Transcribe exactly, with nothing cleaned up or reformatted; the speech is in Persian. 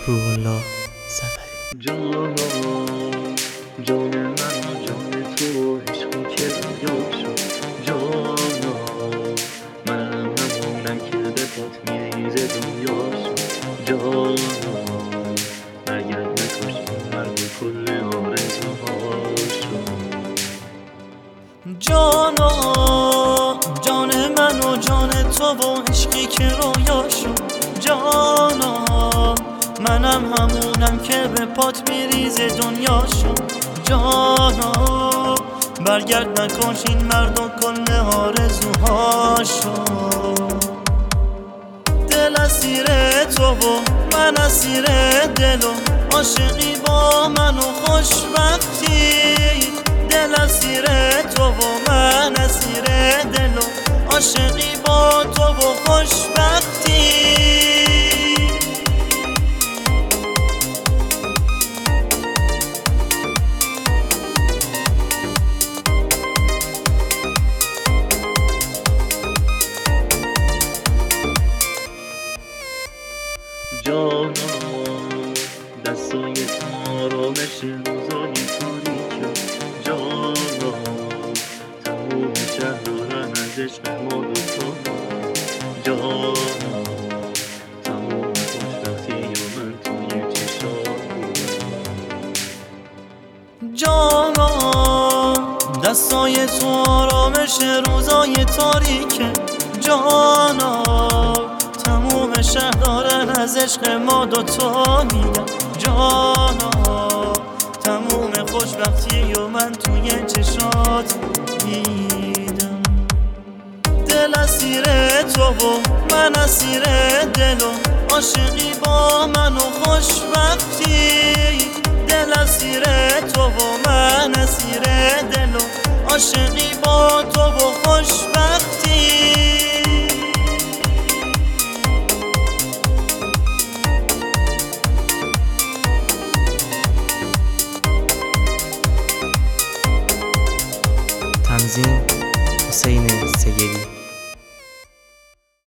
روح الله سفری. جانا جان من و جان تو عشقی که رویا شد. جانا منم همونم که به پات میریزه دنیا شد. جانا نگرد نکاش مرد کل آرزوها شد. جانا جان من و جان تو و عشقی که رویا شد. جانا منم همونم که به پات میریزه دنیا شد. جانا برگرد نکاش این مرد و کل آرزوها شد. دل اسیر تو و من اسیر دل و عاشقی با من و خوشبختی. دل اسیر تو و من اسیر دل و عاشقی با تو و خوشبختی. جانا دستای تو آرامش روزای تاریک. جانا تموم شهر دارن از عشق ما دوتا. جانا تموم خوشبختی و من توی چشات. جانا دستای تو آرامش روزای تاریک. جانا تموم شهر دارن از عشق ما دوتا میگم. جانا تموم خوشبختی و من توی چشات دیدم. دل اسیر تو و من اسیر دل و عاشقی با من و خوشبختی. دل اسیر تو و من اسیر دل و عاشقی با تو و خوشبختی. تنظیم حسین سیری.